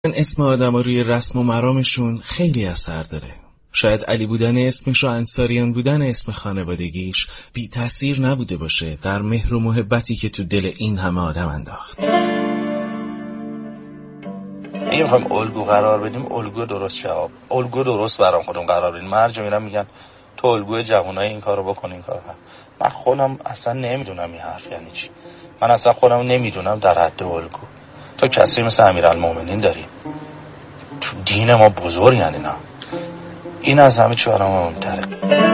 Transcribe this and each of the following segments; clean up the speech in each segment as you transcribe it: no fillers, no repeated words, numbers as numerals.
اسم آدم روی رسم و مرامشون خیلی اثر داره. شاید علی بودن اسمش و انصاریان بودن اسم خانوادگیش بی تأثیر نبوده باشه در مهر و محبتی که تو دل این همه آدم انداخت. اگه میخوایم الگو قرار بدیم، الگو درست شهاب، الگو درست برام خودم قرار بدیم. هر جا میرم میگن تو الگوی جوانای این کارو بکن، این کارو کن. من خودم اصلا نمیدونم این حرف یعنی چی. من اصلا خودم نمیدونم در حد الگو. تو کسی مثل امیرالمومنین داری، تو دین ما بزرگ یعنی نه، این از همه چی برام مهم‌تره.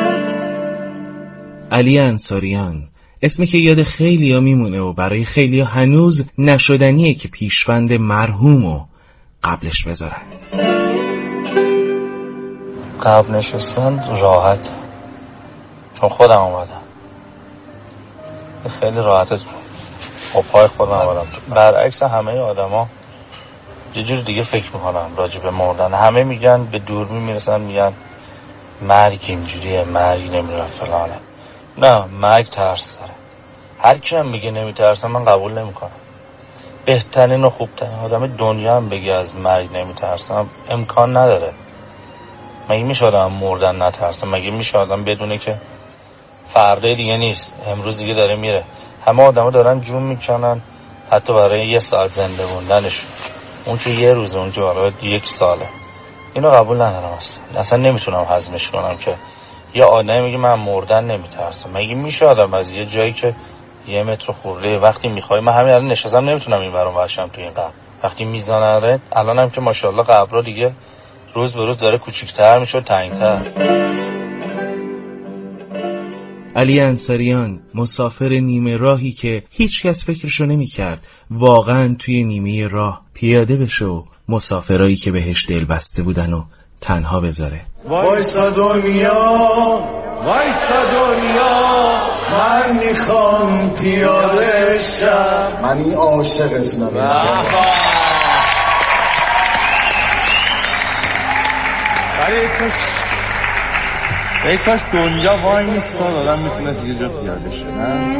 علی انصاریان اسمی که یاد خیلیا میمونه و برای خیلیا هنوز نشدنیه که پیشوند مرحومو قبلش بذارن. قبل نشستن راحت، چون خودم اومدم خیلی راحته، با پای خودم اومدم. برعکس همه آدما یه جور دیگه فکر میکنم راجع به مردن. همه میگن به دوربین میرسن میگن مرگ اینجوریه، مرگ نمیره فلانه. نه، مرگ ترس داره. هر کی هم میگه نمیترسم من قبول نمیکنم. بهترین و خوبترین آدم دنیا هم بگه از مرگ نمیترسم امکان نداره. مگه میشه آدم مردن نترسه؟ مگه میشه آدم بدونه که فردا دیگه نیست، امروز دیگه داره میره؟ همه آدما دارن جون میکنن حتی برای یه ساعت زنده موندنشون، اون که یه روزه، اون که برای یک ساله. اینو قبول ندارم اصلا نمیتونم هضمش کنم که یه آدمی میگه من مردن نمیترسم. مگه میشه آدم از یه جایی که یه متر خورده وقتی میخوای، من همین الان نشستم نمیتونم این برام ورشم تو این قبر، وقتی میزنه الانم که ماشاءالله قبرا دیگه روز به روز داره کوچیک‌تر میشه و تنگ‌تر. علی انصاریان مسافر نیمه راهی که هیچ کس فکرشو نمی کرد واقعا توی نیمه راه پیاده بشه و مسافرایی که بهش دل بسته بودن و تنها بذاره. وایسا دنیا، وایسا دنیا، من میخوام پیاده شم، من این عاشقتونم. ای کاش دنیا وای میستاد آدم میتونست یه جا پیاده شه. نه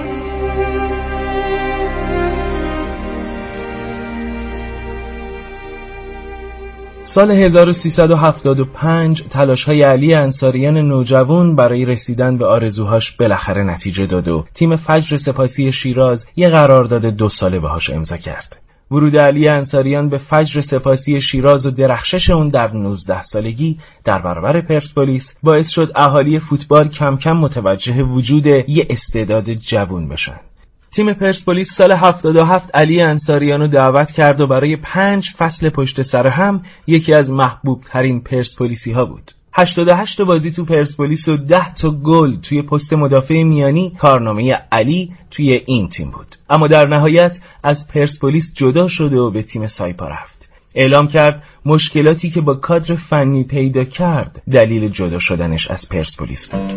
سال 1375 تلاش‌های علی انصاریان نوجوان برای رسیدن به آرزوهاش بالاخره نتیجه داد و تیم فجر سپاسی شیراز یه قرارداد 2 ساله باهاش امضا کرد. ورود علی انصاریان به فجر سپاسی شیراز و درخشش اون در 19 سالگی در برابر پرسپولیس باعث شد اهالی فوتبال کم کم متوجه وجود یه استعداد جوان بشن. تیم پرسپولیس سال 77 علی انصاریان رو دعوت کرد و برای 5 فصل پشت سر هم یکی از محبوب ترین پرسپولیسی ها بود. 88 بازی تو پرسپولیس و 10 تا گل توی پست مدافع میانی کارنامه علی توی این تیم بود. اما در نهایت از پرسپولیس جدا شده و به تیم سایپا رفت. اعلام کرد مشکلاتی که با کادر فنی پیدا کرد دلیل جدا شدنش از پرسپولیس بود.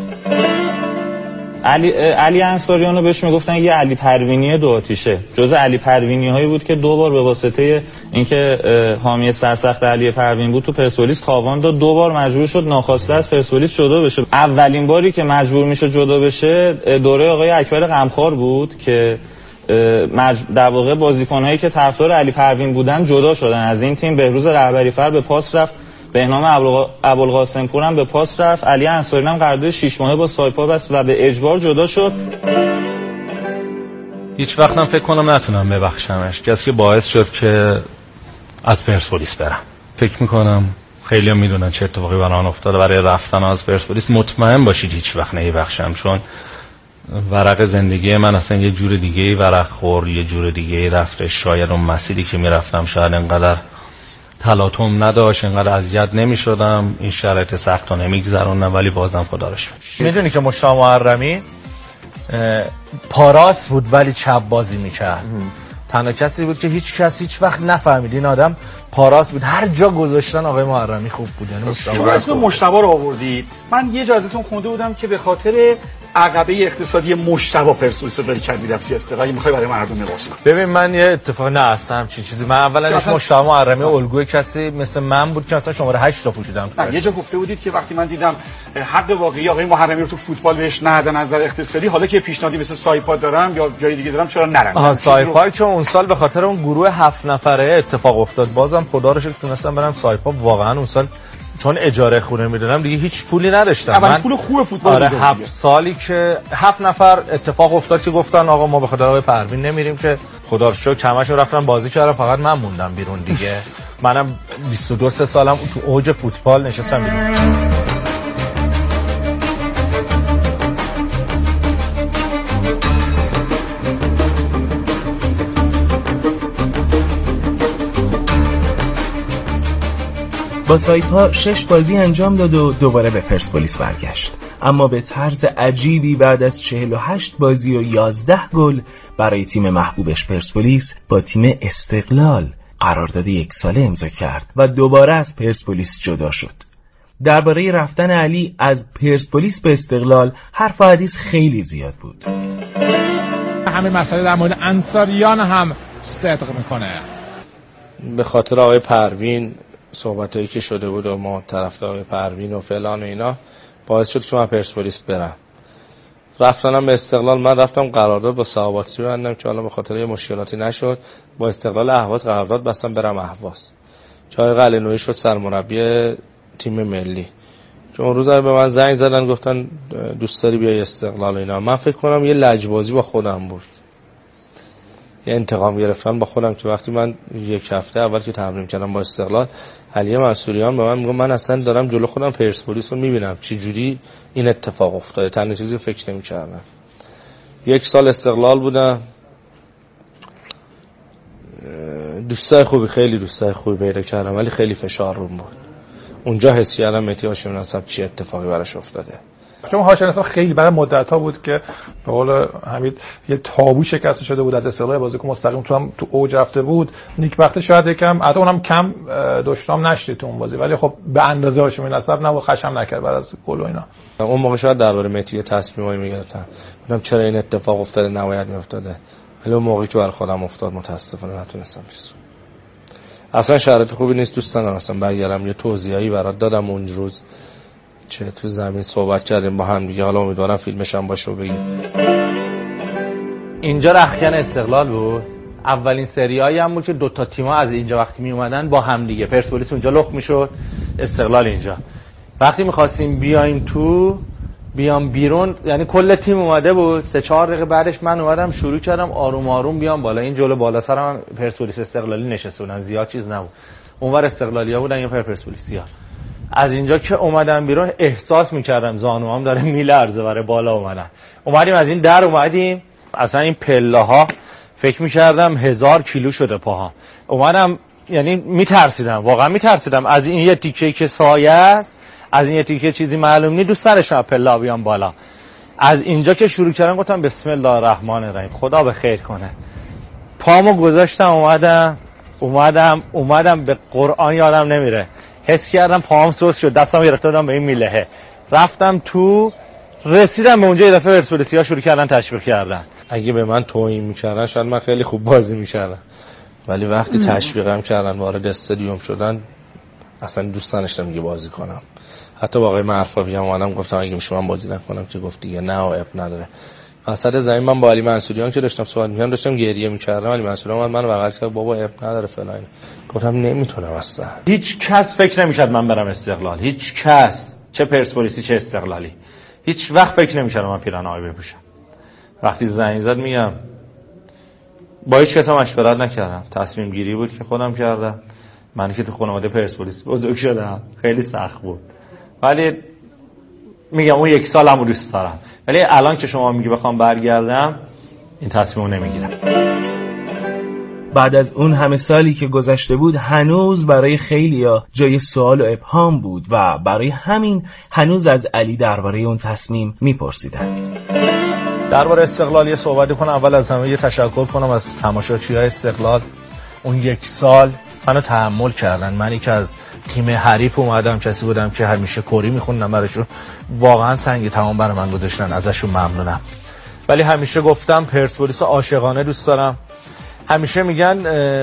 علی انصاریان رو بهش میگفتن یه علی پروینی 2 آتیشه. جزء علی پروینی هایی بود که 2 بار به واسطه اینکه حامی سرسخت علی پروین بود تو پرسپولیس تاوان داد، 2 بار مجبور شد ناخواسته از پرسپولیس جدا بشه. اولین باری که مجبور میشه جدا بشه دوره آقای اکبر غمخوار بود که در واقع بازیکنایی که طرفدار علی پروین بودن جدا شدن از این تیم. بهروز رهبری فر به پاس رفت، بهنام ابوالقاسم پور هم به پاس رفت، علی انصاریان هم قرارداد 6 ماهه با سایپا بست و به اجبار جدا شد. هیچ وقتم فکر کنم نتونم ببخشمش، کسی که باعث شد که از پرسپولیس برم. فکر میکنم خیلی‌ها میدونن چه اتفاقی برام افتاده برای رفتن از پرسپولیس. مطمئن باشید هیچ وقت نمیبخشم، چون ورق زندگی من اصلا یه جور دیگه ورق خورد، یه جور دیگه رفته. شاید اون مسیری که میرفتم شاید انقدر تلاطم نداشت، انقدر اذیت نمی‌شدم، این شرایط سخت رو نمی‌گذروندم، ولی بازم خدا رو شکر. میدونی که مشتاق محرمی پاراس بود ولی چپ بازی میکرد. تنها کسی بود که هیچ وقت نفهمید این آدم پاراس بود. هر جا گذاشتن آقای محرمی خوب بود. یعنی اسم مشتاق رو آوردید. من یه جا ازتون خونده بودم که به خاطر عقبه اقتصادی مجتبی پرسپولیس رو داری کردی رفتی استقلالی میخوای برای مردم نقاش کنی. ببین من یه اتفاق نه اصلا همچین چیزی من اولش مجتبی محرمی الگوی کسی مثل من بود که مثلا شماره 8 تا پوشیدم. یه جا گفته بودید که وقتی من دیدم حق واقعی آقای محرمی رو تو فوتبال بهش ندادن از نظر اقتصادی، حالا که پیشنهادی مثل سایپا دارم یا جای دیگه دارم چرا نرم. سایپا که اون سال به خاطر اون گروه 7 نفره اتفاق افتاد، بازم خدا رو شکر تونستم برم سایپا. واقعا اون سال چون اجاره خونه میدادم دیگه هیچ پولی نداشتم. من پول خوب فوتبال آره 7 سالی که 7 نفر اتفاق افتاد که گفتن آقا ما به خاطر آقای پروین نمیریم، که خدا رو شکر همه‌شون رفتن بازی کردن، فقط من موندم بیرون دیگه. منم 22 سالم تو اوج فوتبال نشستم بیرون. با سایپا 6 بازی انجام داد و دوباره به پرسپولیس برگشت، اما به طرز عجیبی بعد از 48 بازی و 11 گل برای تیم محبوبش پرسپولیس با تیم استقلال قرارداد 1 ساله امضا کرد و دوباره از پرسپولیس جدا شد. درباره رفتن علی از پرسپولیس به استقلال حرف و حدیث خیلی زیاد بود. همین مسئله در مورد انصاریان هم صدق میکنه. به خاطر آقای پروین صحبتایی که شده بود و ما طرفدار آقای پروین و فلان و اینا باعث شد که من پرسپولیس برم. رفتنم به استقلال، من رفتم قرارداد با صحاباتی بندم که حالا به خاطر یه مشکلاتی نشد، با استقلال اهواز قرارداد بستم برم اهواز. جای قلعه‌نویی شد سرمربی تیم ملی. چون اون روز به من زنگ زدن گفتن دوست داری بیای استقلال اینا. من فکر کنم یه لجبازی با خودم بود، یه انتقام گرفتن با خودم که وقتی من 1 هفته اول که تمرین کردم با استقلال، علی منصوریان به من میگه من اصلا دارم جلو خودم پرسپولیس رو میبینم چه جوری این اتفاق افتاده، تنها چیزی فکر نمی‌کردم. 1 سال استقلال بودم، دوستای خوبی، خیلی دوستای خوبی پیدا کردم، ولی خیلی فشار روم بود. اونجا حس کردم مهدی هاشمی نسب چه اتفاقی براش افتاده. چون هاشمی نسب خیلی برای مدت‌ها بود که به قول حمید یه تابو شکسته شده بود از استقلال، بازیکن مستقیم تو اوج رفته بود. نیکبخته شاید یکم حتی اونم کم دشتام نشد تو اون بازی، ولی خب به اندازه هاشمی نسب نبود، خشم نکرد بعد از گل و اینا. اون موقع شاید درباره مهدی تصمیمایی میگرفتم، گفتم چرا این اتفاق افتاده نباید میافتاده، ولی اون موقعی که برای خودم افتاد متاسفانه نتونستم چیزی. اصلا شرایط خوبی نیست، دوست ندارم اصلا برگردم. یه توضیحی برات دادم اون روز چه تو زمین صحبت کردیم با هم دیگه، حالا امیدوارم فیلمش هم باشه و بگیم. اینجا رختکن استقلال بود، اولین سریایی هم بود که 2 تا تیم‌ها از اینجا وقتی می اومدن با هم دیگه، پرسپولیس اونجا لخت میشد، استقلال اینجا. وقتی می‌خواستیم بیایم تو بیام بیرون، یعنی کل تیم اومده بود، 3-4 دقیقه بعدش من اومدم شروع کردم آروم آروم بیام بالا. این جلو بالا سرم پرسپولیس استقلالی نشستونن، زیاد چیز نبود، اونور استقلالیا بودن یا پرسپولیسیا. از اینجا که اومدم بیرون احساس میکردم زانوام داره میلرزه برای بالا اومدیم از این در اومدیم، اصلا این پله ها فکر میکردم 1000 کیلو شده پاها. اومدم یعنی میترسیدم، واقعا میترسیدم از این یه تیکه که سایه است، از این یه تیکه چیزی معلوم نیست، دوست داشتم پله بیام بالا. از اینجا که شروع کردم گفتم بسم الله الرحمن الرحیم، خدا به خیر کنه. پامو گذاشتم اومدم به قرآن یادم نمیره، حس کردم پاهم سوس شد، دستم گرفته بودم به این میلهه، رفتم تو، رسیدم به اونجا یه دفعه پرسپولیسیا شروع کردن تشویق کردن. اگه به من توهین میکردن شاید من خیلی خوب بازی میکردم، ولی وقتی تشویقم کردن وارد استادیوم شدن اصلا دوست نداشتم دیگه بازی کنم. حتی با آقای معرفی هم اومدم گفتم اگه میشه من بازی نکنم، که گفت دیگه نه اب نداره. وسط زمین من با علی منصوریان که داشتم صحبت می‌کردم داشتم گریه می‌کردم، علی منصوریان اومد منو بغل کرد، بابا اب نداره فلان. گفتم نمیتونم اصلا. هیچ کس فکر نمی‌کرد من برم استقلال، هیچ کس، چه پرسپولیسی چه استقلالی، هیچ وقت فکر نمی‌کردم من پیرهن آبی بپوشم. وقتی زنگ زد میگم با هیچ کس مشورت نکردم، تصمیم گیری بود که خودم کردم. من که تو خانواده پرسپولیس بزرگ شدم خیلی سخت بود، ولی میگم اون 1 سالمو دوست دارم، ولی الان که شما میگی بخوام برگردم این تصمیمو نمیگیرم. بعد از اون همه سالی که گذشته بود هنوز برای خیلیا جای سوال و ابهام بود و برای همین هنوز از علی درباره اون تصمیم میپرسیدن. درباره استقلال یه صحبتی کنم. اول از همه یه تشکر کنم از تماشاچی‌های استقلال. اون 1 سال منو تحمل کردن، منی که از تیم حریف اومدم کسی بودم که همیشه کوری میخوندم براشون، واقعا سنگ تمام برای من گذاشتن، ازشون ممنونم. ولی همیشه گفتم پرسپولیس عاشقانه دوست دارم. همیشه میگن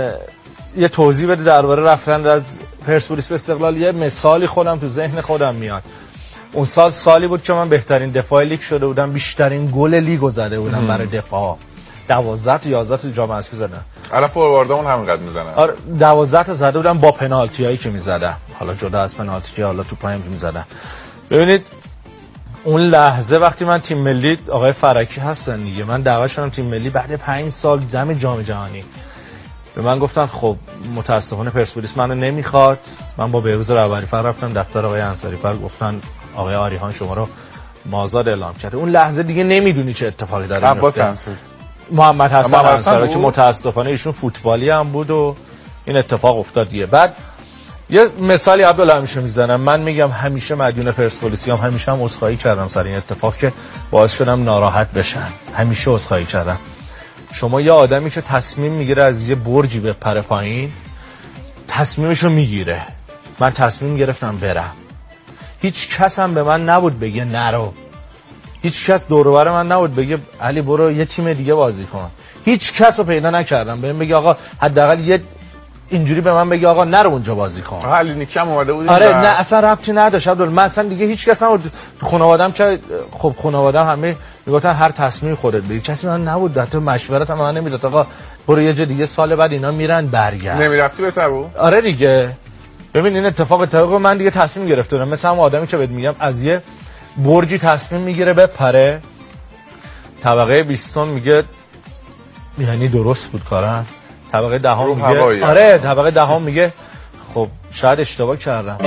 یه توضیح بده درباره رفتن از پرسپولیس به استقلال. یه مثالی خودم تو ذهن خودم میاد. اون سالی بود که من بهترین دفاع لیگ شده بودم، بیشترین گل لیگو زده بودم برای دفاع. 12 تا 11 تا جام حذفی زدم. الان فورواردامون همینقدر میزنن. آره 12 تا زده بودم با پنالتیایی که میزدم. حالا جدا از پنالتی که حالا تو پایم که میزدم. ببینید اون لحظه وقتی من تیم ملی آقای فرکی هستن دیگه، من دعوت شدم تیم ملی بعد 5 سال دم جام جهانی. به من گفتن خب متاسفانه پرسپولیس منو نمیخواد. من با بهروز رهبری فر رفتم دفتر آقای انصاری فر، گفتن آقای آریان شما رو مازاد اعلام کرده. اون لحظه دیگه نمیدونی چه اتفاقی داره میفته. محمد حسن انصاری که متاسفانه ایشون فوتبالی هم بود و این اتفاق افتاد دیگه. بعد یه مثالی عبدالله همیشه میزنم، من میگم همیشه مدیون پرسپولیسی هم همیشه هم عذرخواهی کردم سر این اتفاق که باعث شدم ناراحت بشن. همیشه عذرخواهی کردم. شما یه آدمی که تصمیم میگیره از یه برجی بپره پایین، تصمیمشو میگیره. من تصمیم گرفتم برم. هیچ کس هم به من نبود بگه نرو. هیچ کس دور و بر من نبود بگه علی برو یه تیم دیگه بازی کن. هیچ کس رو پیدا نکردم بهم بگه آقا حداقل یه اینجوری به من بگه آقا نرو اونجا بازی کن. علی نیکم اومده بود. آره نه اصلا ربطی نداشت عبدالله. من اصلا دیگه هیچ کس نبود تو خانواده‌ام که خب خانواده‌ام همه میگفتن هر تصمیم خودت بگیر. کسی من نبود حتی مشورت هم من نمیداد آقا برو یه جا دیگه، سال بعد اینا میرن برگرد. نمیرفتی بهتر بود. آره دیگه. ببین این اتفاق من دیگه تصمیم گرفتم، مثلا هم آدمی که بهت میگم از یه برجی تصمیم میگیره بپره، طبقه 20 میگه یعنی درست بود کارم، طبقه 10 میگه آره، طبقه 10 میگه خب شاید اشتباه کردم.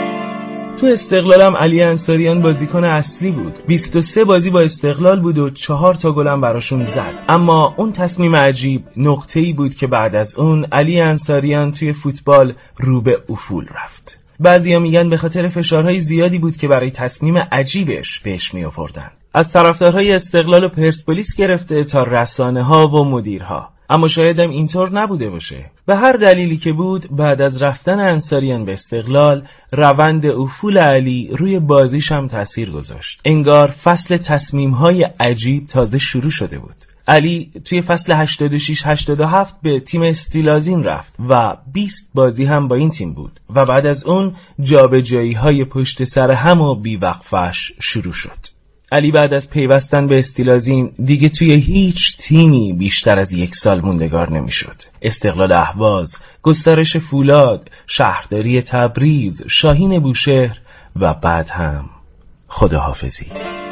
تو استقلالم علی انصاریان بازیکن اصلی بود. 23 بازی با استقلال بود و 4 تا گلم براشون زد. اما اون تصمیم عجیب نقطه‌ای بود که بعد از اون علی انصاریان توی فوتبال رو به افول رفت. بعضیا میگن به خاطر فشارهای زیادی بود که برای تصمیم عجیبش بهش میآوردن. از طرفدارهای استقلال و پرسپولیس گرفته تا رسانه‌ها و مدیرها. اما شاید هم اینطور نبوده باشه. به هر دلیلی که بود، بعد از رفتن انصاریان به استقلال، روند افول علی روی بازیش هم تأثیر گذاشت. انگار فصل تصمیم‌های عجیب تازه شروع شده بود. علی توی فصل 86-87 به تیم استیلازین رفت و 20 بازی هم با این تیم بود و بعد از اون جابجایی‌های پشت سر هم و بی‌وقفه‌اش شروع شد. علی بعد از پیوستن به استیلازین دیگه توی هیچ تیمی بیشتر از 1 سال موندگار نمیشد. استقلال اهواز، گسترش فولاد، شهرداری تبریز، شاهین بوشهر و بعد هم خداحافظی.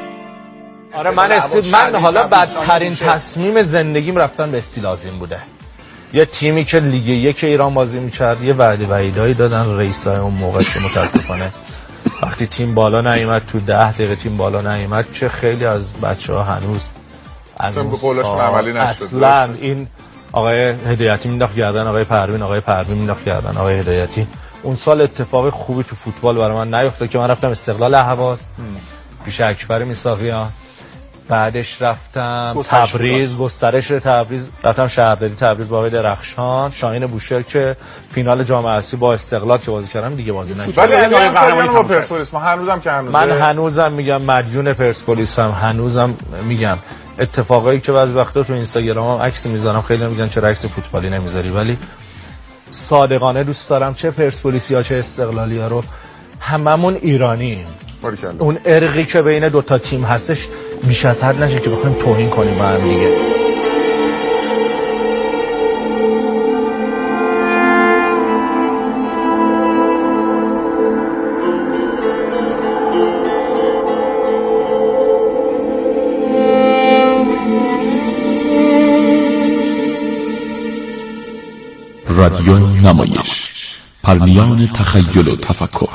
آره من حالا بدترین تصمیم زندگیم رفتن به استیلازین بوده. یه تیمی که لیگ 1 ایران بازی می‌کرد، یه وعده‌ای دادن رئیسای اون موقع که متاسفانه وقتی تیم بالا نیامد تو 10 دقیقه تیم بالا نیامد که خیلی از بچه‌ها هنوز به قولشون عملی نشد. اصلا این آقای هدایتی مینداخت گردن آقای پروین مینداخت گردن آقای هدایتی. اون سال اتفاق خوبی تو فوتبال برای من نیفتاد که من رفتم استقلال اهواز پیش اکبر میساقیان، بعدش رفتم تبریز، گسترش تبریز، رفتم شهرداری تبریز با آقای درخشان، شاهین بوشهر که فینال جام حذفی با استقلال که بازی کردم دیگه بازی نکردم. ولی قهرمانی با پرسپولیس من هنوزم میگم مدیون پرسپولیسم، هنوزم میگم اتفاقایی که بعضی وقتا تو اینستاگرامم عکس میذارم خیلی میگن چرا عکس فوتبالی نمیذاری، ولی صادقانه دوست دارم چه پرسپولیسیا چه استقلالیا رو هممون ایرانیم. اون ارقی که بین 2 تا تیم هستش بیش از حد نشه که بخوایم توهین کنیم با هم دیگه. رادیو نمایش، پرمیان تخیل و تفکر.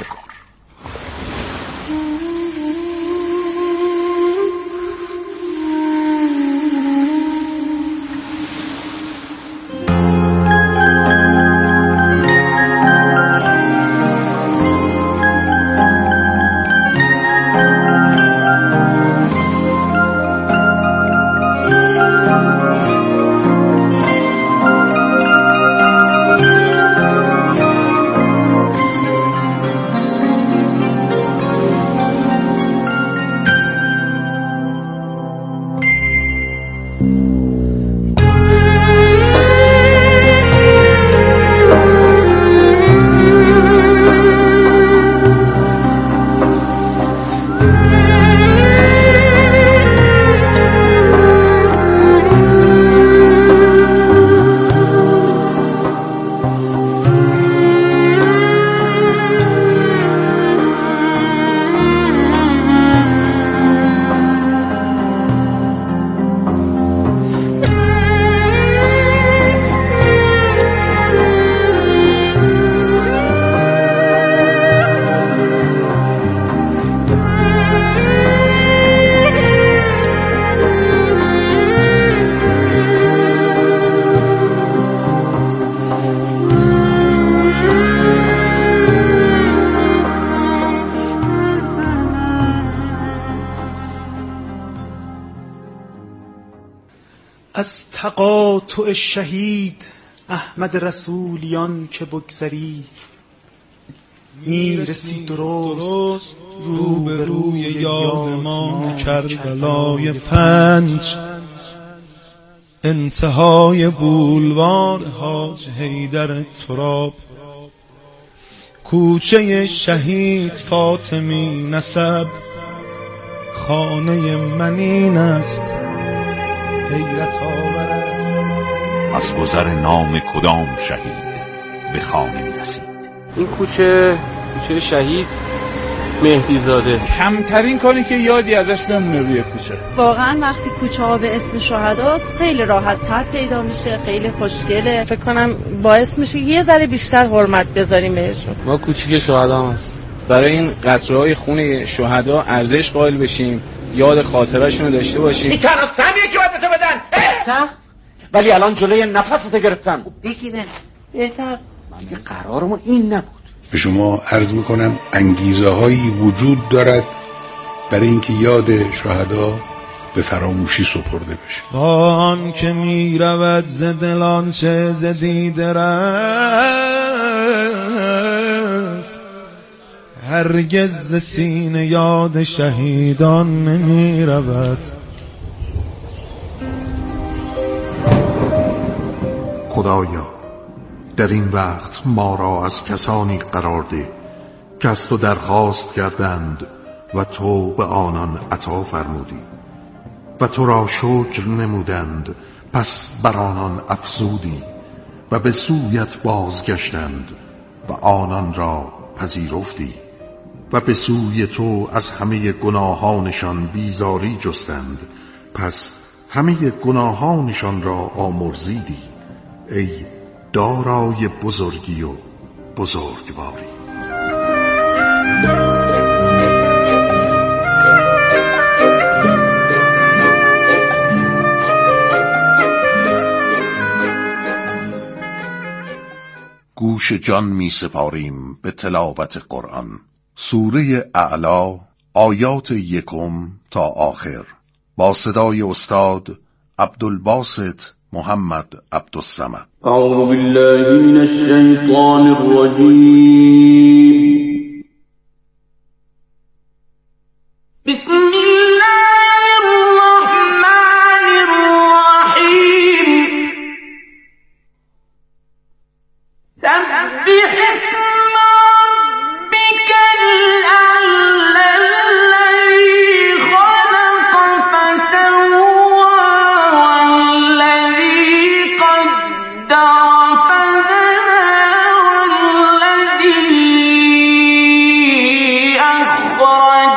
از تقاطع شهید احمد رسولیان که بگذری میرسی درست رو به روی یاد ما کربلای 5 انتهای بولوار حاج حیدر تراب کوچه شهید فاطمی نسب خانه من این است حیرت آور است. از گذر نام کدام شهید به خانه می رسید؟ این کوچه شهید مهدی زاده. کمترین کاری که یادی ازش بمونه روی کوچه. واقعا وقتی کوچه ها به اسم شهداست خیلی راحت تر پیدا میشه، خیلی خوشگله. فکر کنم باعث میشه یه ذره بیشتر حرمت بذاریم بهشون. ما کوچیک شهدا هست. برای این قطره‌های خون شهدا ارزش قائل بشیم، یاد خاطره‌شون رو داشته باشیم. این تنها سهمیه که باید به تو بدن. ولی الان جلوی نفستو گرفتم. بگیرن بهتر. دیگه قرارمون این نبود. به شما عرض میکنم انگیزه هایی وجود دارد برای اینکه یاد شهدا به فراموشی سپرده بشه. با آن که می رود ز دلان چه ز دیده رفت هرگز ز سینه یاد شهیدان نمی رود. خدایا در این وقت ما را از کسانی قرار ده که از تو درخواست کردند و تو به آنان عطا فرمودی و تو را شکر نمودند پس بر آنان افزودی و به سویت بازگشتند و آنان را پذیرفتی و به سوی تو از همه گناهانشان بیزاری جستند پس همه گناهانشان را آمرزیدی ای دارای بزرگی و بزرگواری. گوش جان می سپاریم به تلاوت قرآن. سوره اعلی آیات 1 تا آخر با صدای استاد عبدالباسط محمد عبدالصمد. اعوذ بالله من الشیطان الرجیم. بسم الله الرحمن الرحیم. سبح اسم ربك الأعلى الذي خلق فسوى والذي قدر فهدى والذي أخرج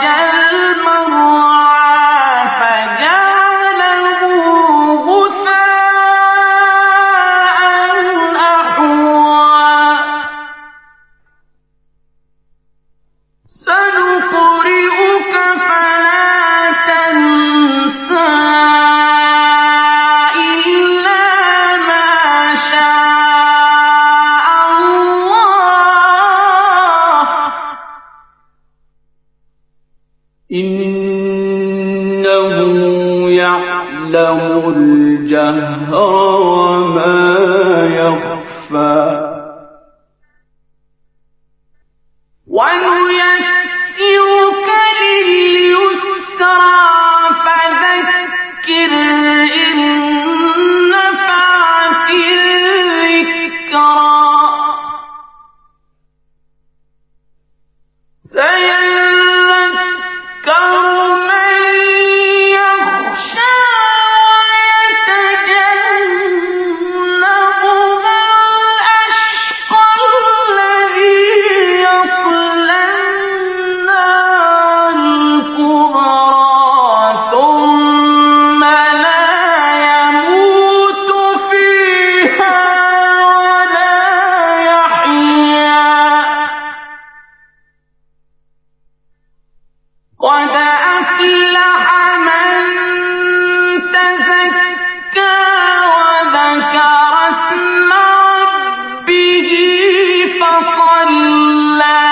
المرعى فجعله غثاء أحوى. سنقرئك فلا تنسى إلا ما شاء الله إنه يعلم الجهر وما يخفى. ونيسرك لليسرى فذكر إن نفعت الذكرى. سيذكر من يخشى ويتجنبها الأشقى الذي يصلى النار الكبرى ثم لا يموت فيها ولا يحيا. قد أفلح من تزكى وذكر اسم ربه فصلى.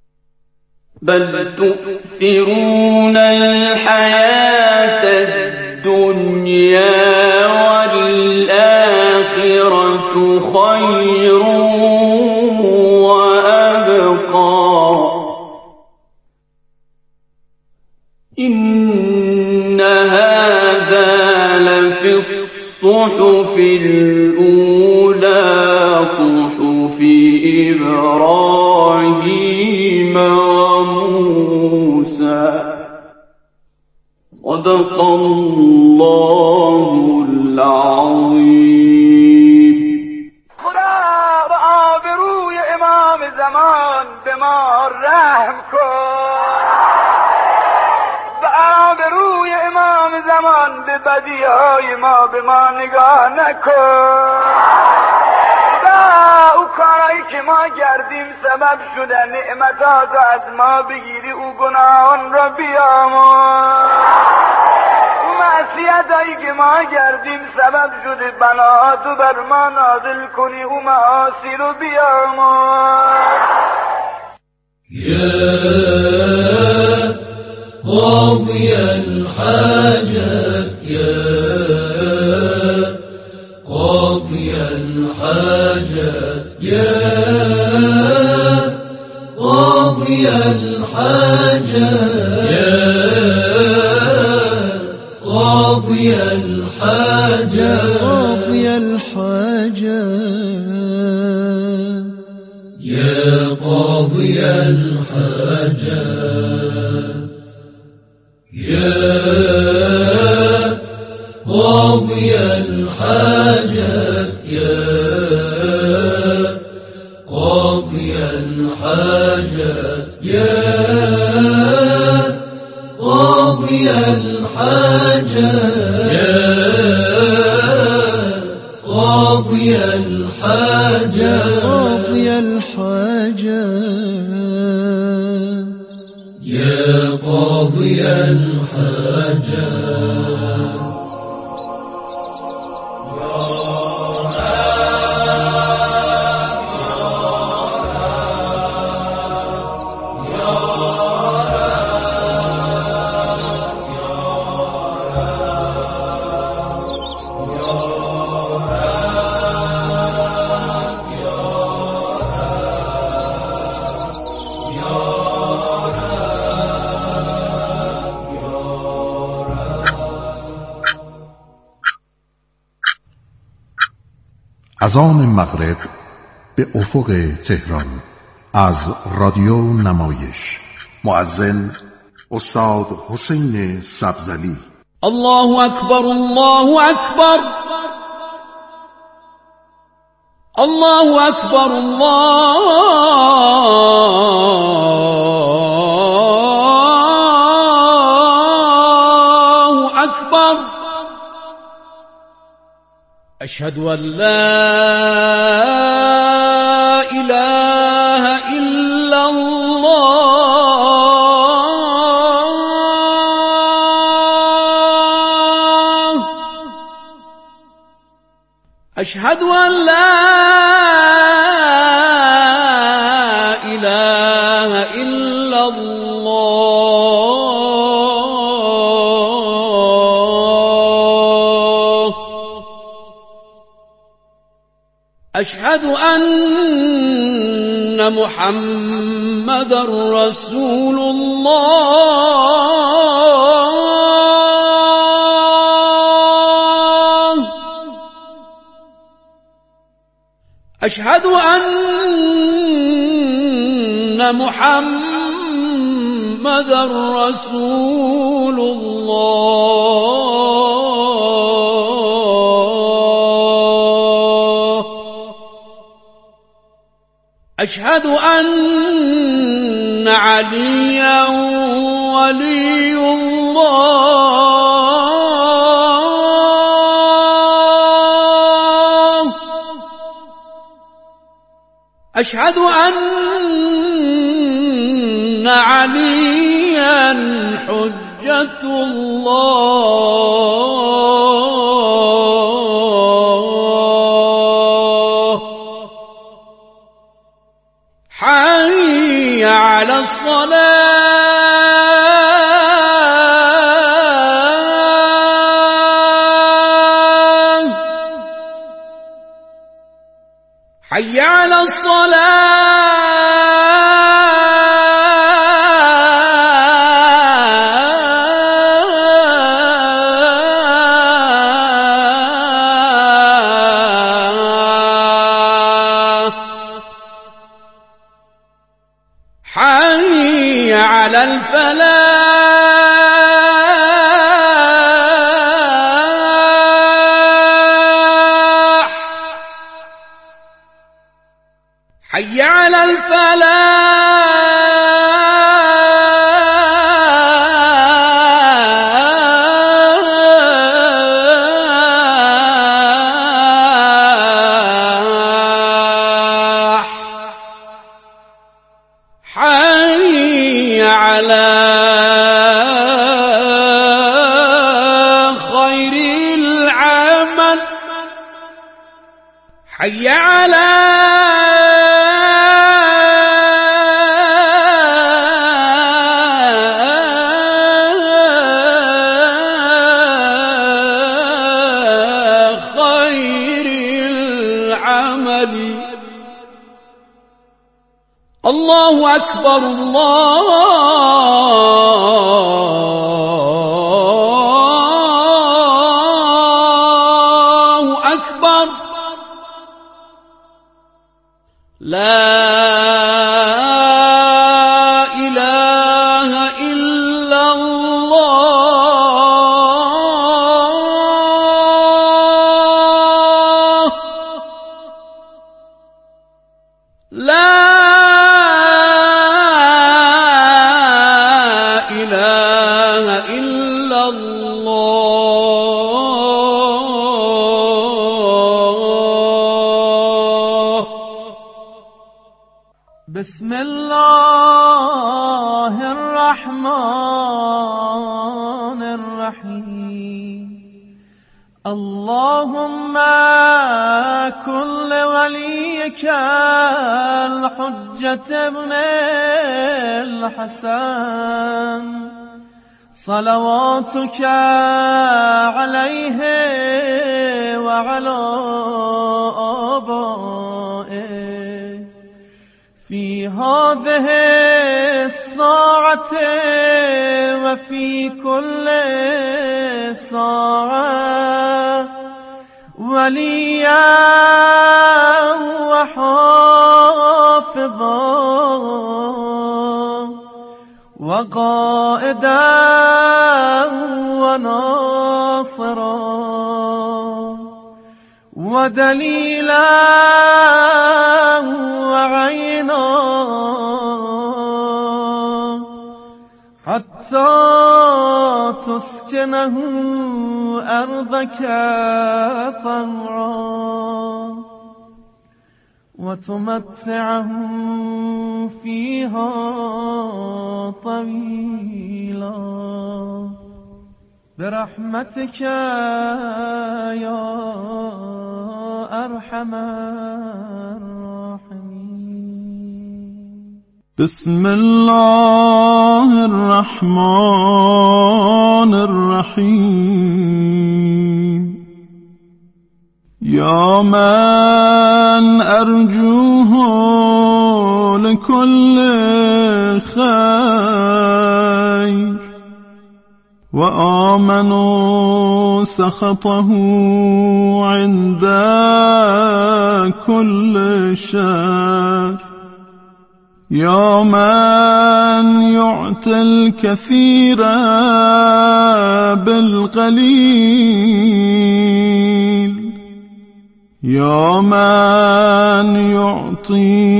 بل تؤثرون الحياة والآخرة خير وأبقى إن هذا لفي الصحف الأولى صحف إبراهيم وموسى صدق الله العظيم. خدا به آبروی امام زمان به ما رحم کن، به آبروی امام زمان به بدیهای ما به ما نگاه نکن. خدا او کارایی که ما کردیم سبب شده نعمتات از ما بگیری، او گناهان را بیامرز. او معصیتایی که ما کردیم سبب شده بلاهاتو بر ما نازل کنی، او معاصی رو بیامرز. قاضي الحاجات يا قاضي الحاجات يا قاضي الحاجات يا قاضي الحاجات قاضي الحاجات يا قاضي الحاجات يا قاضي الحاجات يا قاضي الحاجات يا قاضي الحاجات يا قاضي الحاجات قاضي الحاجات يا قاضي الحاجات. از آن مغرب به افق تهران از رادیو نمایش مؤذن استاد حسین سبزلی. الله اکبر الله اکبر الله اکبر الله اکبر اشهد ان لا اله الا الله اشهد ان لا اله الا الله اشهد ان محمدا رسول الله اشهد ان محمدا رسول الله اشهد ان عليا ولي الله اشهد ان عليا حجة الله حي على الصلاة على الصلاة حي على الفلاح حي على الفلاح حي على خير العمل حي على خير العمل. الله أكبر الله أكبر لا إله إلا الله لا إله إلا الله. بسم الله الرحمن الرحيم. اللهم كن لوليك الحجة ابن الحسن صلواتك عليه وعلى آبائه في هذه الساعة وفي كل ساعة وليا وحافظا وقائدا وناصرا ودليلا وعينا حتى تسكنه أرضك طوعا وتمتعه فيها طويلا برحمتك يا أرحم الراحمين. بسم الله الرحمن الرحيم. يا من أرجوه لكل خير وآمنوا سخطه عند كل شر. يا من يعطي الكثير بالقليل. يا من يعطي